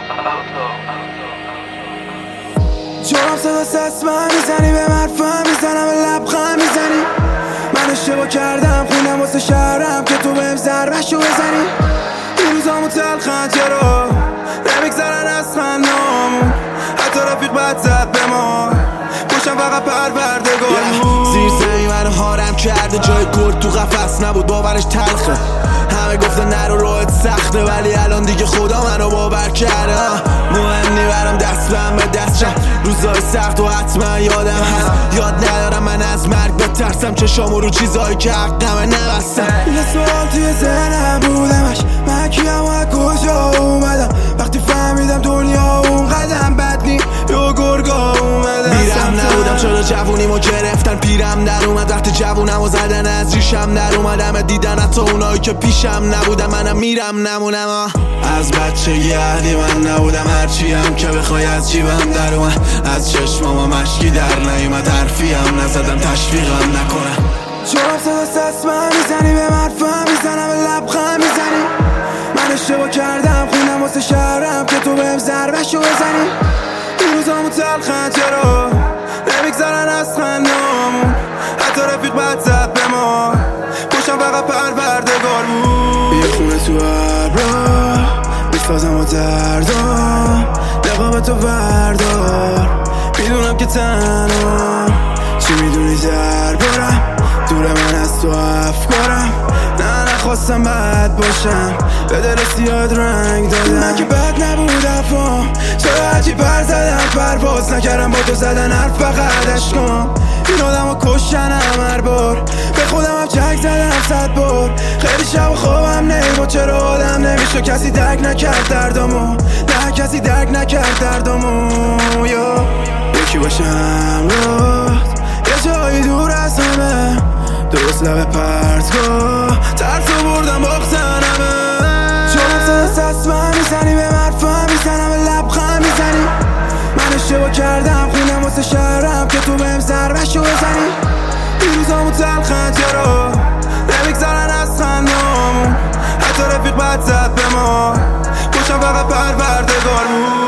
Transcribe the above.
جرم صدا سسمن میزنی به مرفم میزنم به لبخند میزنی من اشتباه کردم خوندم واسه شهرم که تو بهم ضربشو بزنی این روزامو تلخن چرا نمیگذرن از خندامون حتی رفیق بد زد به ما پشتم فقط پروردگار زیر زمین منو حارم کرده جای گرد تو قفس نبود باورش تلخه همه گفتن نرو راهت سخته ولی الان دیگه خدا منو باور کرده مهم نی برام دست به دست روزای سخت و حتما یادم هست یاد ندارم من از مرگ بترسم چشامو رو چیزایی که حقمه نبستم یه سوال توی ذهنم بودمش من کیم و از کجا اومدم وقتی فهمیدم دنیا اون قدم بد نی یا گرگا اومدم میرم نبودم چرا جوونیمو گرفتن پیرم در اومد وقتی جوونمو زدن از ریشم در اومدم دیدن حتی اونایی که پیشم نبودم منم میرم نمونم از بچگی اهلی من نبودم هرچی هم که بخوای از جیبم در اومد از چشمام مشکی در نیومد حرفی هم نزدم تشویقم نکنم جرم صدا سسمن میزنی به مرفم میزنم به لبخند میزنی من اشتباه کردم خوندم واسه شهرم که تو بهم ضربشو بزنی این روزامو تلخن چرا نمیگذرن از خندامون حتی رفیق بد زد به ما پشتم فقط پروردگار بود یه خونه تو هر راه میسازم و دردام نقاب تو بردار میدونم که تنها چی میدونی دربارم دور من از تو افکارم نه نخواستم بد باشم به دل سیاد رنگ دادم من که بد نبود افام چرا عجیب پر زدم پرواز نکردم با تو زدن حرف فقط عشقم این آدم ها کشتنم هر بار به خودم هم چک زدم 100 بار خیلی شب و خوابم نمیبود چرا آدم نمیشه کسی درک نکرد دردامو نه کسی درک نکرد دردامو یکی باشه همراهت یه جایی دور از همه درست لب پرتگاه ترسو بردم باختنمه جرم صدا سسمن میزنی به مرفم میزنم به لبخند میزنی من اشتباه کردم خوندم واسه شهرم که تو بهم ضربشو بزنی این روزامو تلخن چرا نمیگذرن از خندامون حتی رفیق بد زد به ما پشتم فقط پروردگار بود